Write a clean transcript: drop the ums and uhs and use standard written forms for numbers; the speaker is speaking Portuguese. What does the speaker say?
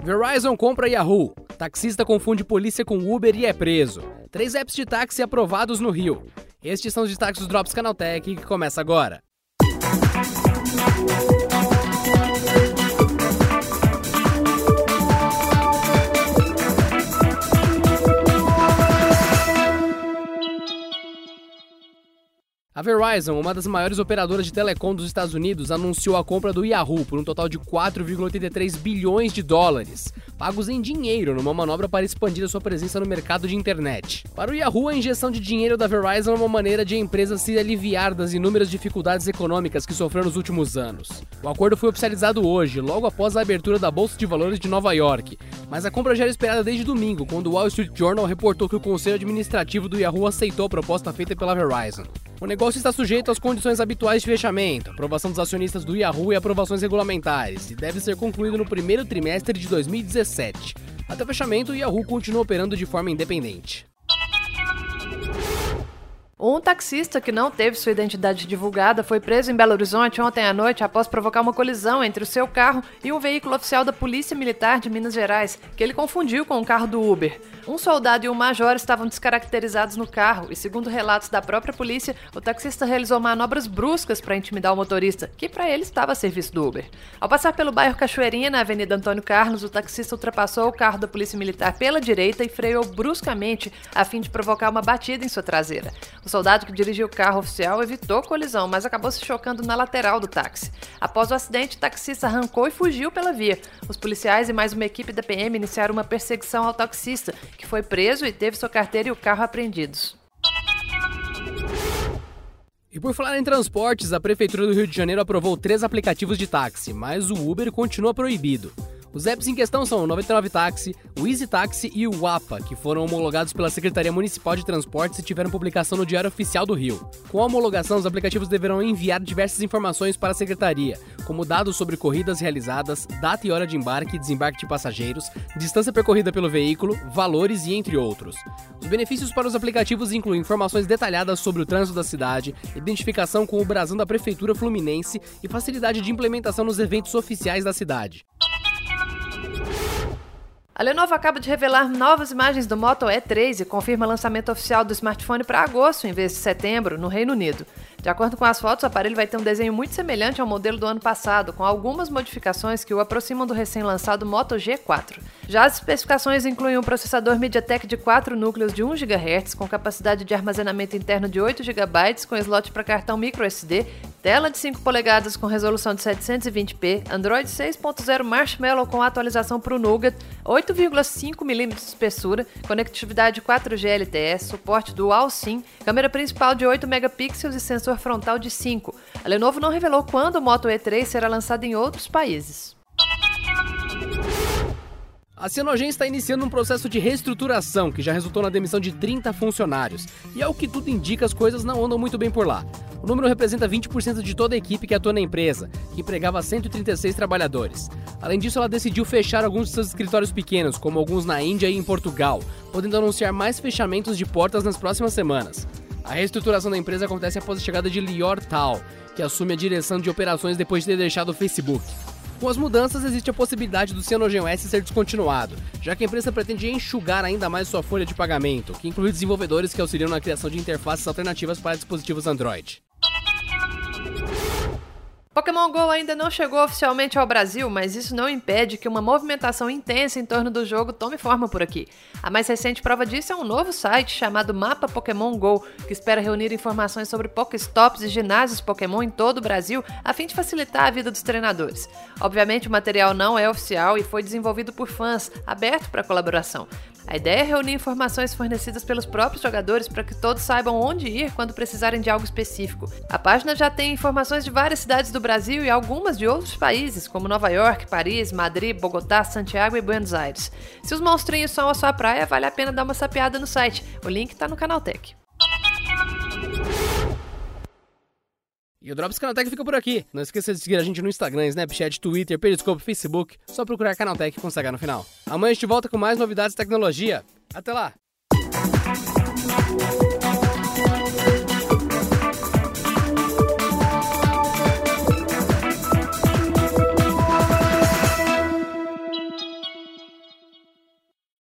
Verizon compra Yahoo. Taxista confunde polícia com Uber e é preso. 3 apps de táxi aprovados no Rio. Estes são os destaques do Drops Canaltech, que começa agora. A Verizon, uma das maiores operadoras de telecom dos Estados Unidos, anunciou a compra do Yahoo por um total de 4,83 bilhões de dólares, pagos em dinheiro numa manobra para expandir a sua presença no mercado de internet. Para o Yahoo, a injeção de dinheiro da Verizon é uma maneira de a empresa se aliviar das inúmeras dificuldades econômicas que sofreu nos últimos anos. O acordo foi oficializado hoje, logo após a abertura da Bolsa de Valores de Nova York, mas a compra já era esperada desde domingo, quando o Wall Street Journal reportou que o Conselho Administrativo do Yahoo aceitou a proposta feita pela Verizon. O negócio está sujeito às condições habituais de fechamento, aprovação dos acionistas do Yahoo e aprovações regulamentares, e deve ser concluído no primeiro trimestre de 2017. Até o fechamento, o Yahoo continua operando de forma independente. Um taxista que não teve sua identidade divulgada foi preso em Belo Horizonte ontem à noite após provocar uma colisão entre o seu carro e um veículo oficial da Polícia Militar de Minas Gerais, que ele confundiu com um carro do Uber. Um soldado e um major estavam descaracterizados no carro e, segundo relatos da própria polícia, o taxista realizou manobras bruscas para intimidar o motorista, que para ele estava a serviço do Uber. Ao passar pelo bairro Cachoeirinha, na Avenida Antônio Carlos, o taxista ultrapassou o carro da Polícia Militar pela direita e freou bruscamente a fim de provocar uma batida em sua traseira. O soldado que dirigiu o carro oficial evitou colisão, mas acabou se chocando na lateral do táxi. Após o acidente, o taxista arrancou e fugiu pela via. Os policiais e mais uma equipe da PM iniciaram uma perseguição ao taxista, que foi preso e teve sua carteira e o carro apreendidos. E por falar em transportes, a Prefeitura do Rio de Janeiro aprovou 3 aplicativos de táxi, mas o Uber continua proibido. Os apps em questão são o 99 Táxi, o Easy Táxi e o APA, que foram homologados pela Secretaria Municipal de Transportes e tiveram publicação no Diário Oficial do Rio. Com a homologação, os aplicativos deverão enviar diversas informações para a Secretaria, como dados sobre corridas realizadas, data e hora de embarque e desembarque de passageiros, distância percorrida pelo veículo, valores e entre outros. Os benefícios para os aplicativos incluem informações detalhadas sobre o trânsito da cidade, identificação com o brasão da Prefeitura Fluminense e facilidade de implementação nos eventos oficiais da cidade. A Lenovo acaba de revelar novas imagens do Moto E3 e confirma o lançamento oficial do smartphone para agosto, em vez de setembro, no Reino Unido. De acordo com as fotos, o aparelho vai ter um desenho muito semelhante ao modelo do ano passado, com algumas modificações que o aproximam do recém-lançado Moto G4. Já as especificações incluem um processador MediaTek de 4 núcleos de 1 GHz, com capacidade de armazenamento interno de 8 GB, com slot para cartão microSD, tela de 5 polegadas com resolução de 720p, Android 6.0 Marshmallow com atualização para o Nougat, 8,5 mm de espessura, conectividade 4G LTE, suporte Dual SIM, câmera principal de 8 megapixels e sensor frontal de 5. A Lenovo não revelou quando o Moto E3 será lançado em outros países. A Cianogen está iniciando um processo de reestruturação que já resultou na demissão de 30 funcionários. E ao que tudo indica, as coisas não andam muito bem por lá. O número representa 20% de toda a equipe que atua na empresa, que empregava 136 trabalhadores. Além disso, ela decidiu fechar alguns de seus escritórios pequenos, como alguns na Índia e em Portugal, podendo anunciar mais fechamentos de portas nas próximas semanas. A reestruturação da empresa acontece após a chegada de Lior Tal, que assume a direção de operações depois de ter deixado o Facebook. Com as mudanças, existe a possibilidade do CyanogenOS ser descontinuado, já que a empresa pretende enxugar ainda mais sua folha de pagamento, que inclui desenvolvedores que auxiliam na criação de interfaces alternativas para dispositivos Android. Pokémon GO ainda não chegou oficialmente ao Brasil, mas isso não impede que uma movimentação intensa em torno do jogo tome forma por aqui. A mais recente prova disso é um novo site chamado Mapa Pokémon GO, que espera reunir informações sobre Pokéstops e ginásios Pokémon em todo o Brasil, a fim de facilitar a vida dos treinadores. Obviamente, o material não é oficial e foi desenvolvido por fãs, aberto para colaboração. A ideia é reunir informações fornecidas pelos próprios jogadores para que todos saibam onde ir quando precisarem de algo específico. A página já tem informações de várias cidades do Brasil e algumas de outros países, como Nova York, Paris, Madrid, Bogotá, Santiago e Buenos Aires. Se os monstrinhos são a sua praia, vale a pena dar uma sapeada no site. O link está no Canaltech. E o Drops Canaltech fica por aqui. Não esqueça de seguir a gente no Instagram, Snapchat, Twitter, Periscope, Facebook. Só procurar Canaltech com CH no final. Amanhã a gente volta com mais novidades de tecnologia. Até lá!